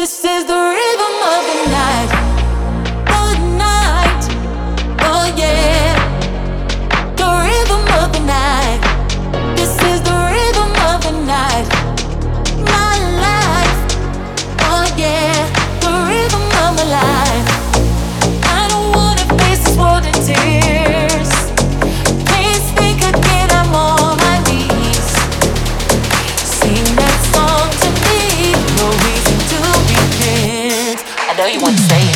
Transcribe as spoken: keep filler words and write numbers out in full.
This is the rhythm of the night, the night, oh yeah, the rhythm of the night. This is the rhythm of the night, my life, oh yeah, the rhythm of my life. I don't wanna face this world in tears. Please think again, I'm on my knees. Sing that song to me, no reason to repent. I know you want to say it.